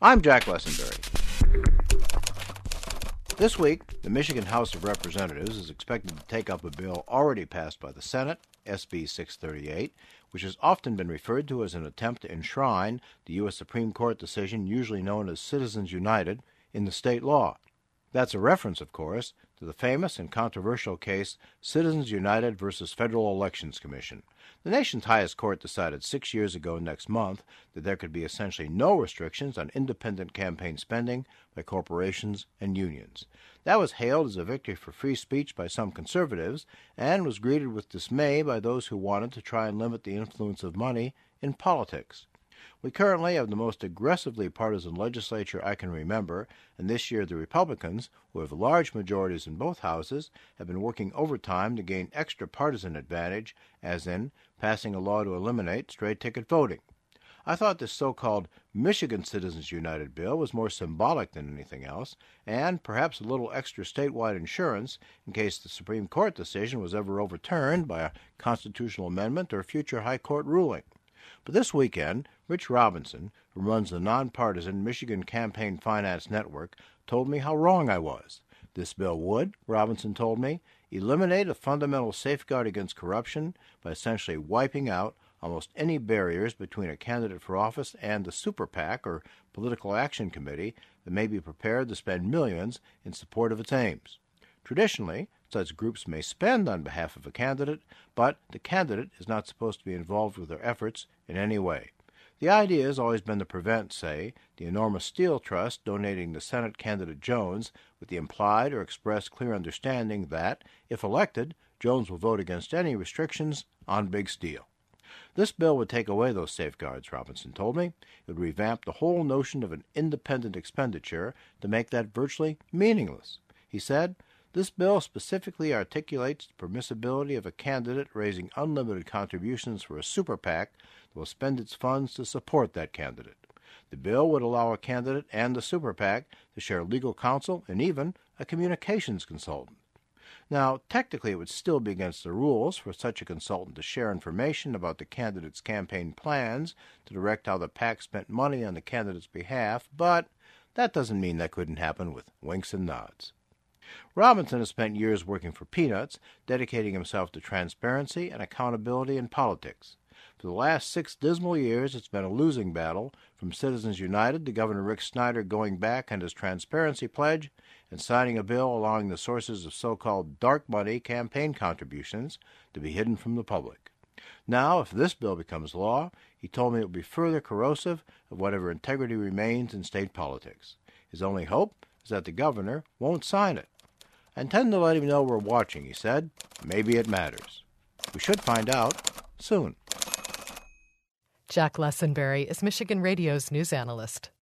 I'm Jack Lessenberry. This week, the Michigan House of Representatives is expected to take up a bill already passed by the Senate, SB 638, which has often been referred to as an attempt to enshrine the U.S. Supreme Court decision usually known as Citizens United in the state law. That's a reference, of course, to the famous and controversial case Citizens United versus Federal Elections Commission. The nation's highest court decided 6 years ago next month that there could be essentially no restrictions on independent campaign spending by corporations and unions. That was hailed as a victory for free speech by some conservatives and was greeted with dismay by those who wanted to try and limit the influence of money in politics. We currently have the most aggressively partisan legislature I can remember, and this year the Republicans, who have large majorities in both houses, have been working overtime to gain extra partisan advantage, as in passing a law to eliminate straight-ticket voting. I thought this so-called Michigan Citizens United bill was more symbolic than anything else, and perhaps a little extra statewide insurance in case the Supreme Court decision was ever overturned by a constitutional amendment or future high court ruling. But this weekend, Rich Robinson, who runs the nonpartisan Michigan Campaign Finance Network, told me how wrong I was. This bill would, Robinson told me, eliminate a fundamental safeguard against corruption by essentially wiping out almost any barriers between a candidate for office and the super PAC, or political action committee, that may be prepared to spend millions in support of its aims. Traditionally, such groups may spend on behalf of a candidate, but the candidate is not supposed to be involved with their efforts in any way. The idea has always been to prevent, say, the enormous Steel Trust donating to Senate candidate Jones with the implied or expressed clear understanding that, if elected, Jones will vote against any restrictions on Big Steel. This bill would take away those safeguards, Robinson told me. It would revamp the whole notion of an independent expenditure to make that virtually meaningless. He said, "This bill specifically articulates the permissibility of a candidate raising unlimited contributions for a super PAC that will spend its funds to support that candidate. The bill would allow a candidate and the super PAC to share legal counsel and even a communications consultant. Now, technically it would still be against the rules for such a consultant to share information about the candidate's campaign plans to direct how the PAC spent money on the candidate's behalf, but that doesn't mean that couldn't happen with winks and nods." Robinson has spent years working for Peanuts, dedicating himself to transparency and accountability in politics. For the last 6 dismal years, it's been a losing battle, from Citizens United to Governor Rick Snyder going back on his transparency pledge and signing a bill allowing the sources of so-called dark money campaign contributions to be hidden from the public. Now, if this bill becomes law, he told me it will be further corrosive of whatever integrity remains in state politics. His only hope is that the governor won't sign it. "I intend to let him know we're watching," he said. "Maybe it matters." We should find out soon. Jack Lessenberry is Michigan Radio's news analyst.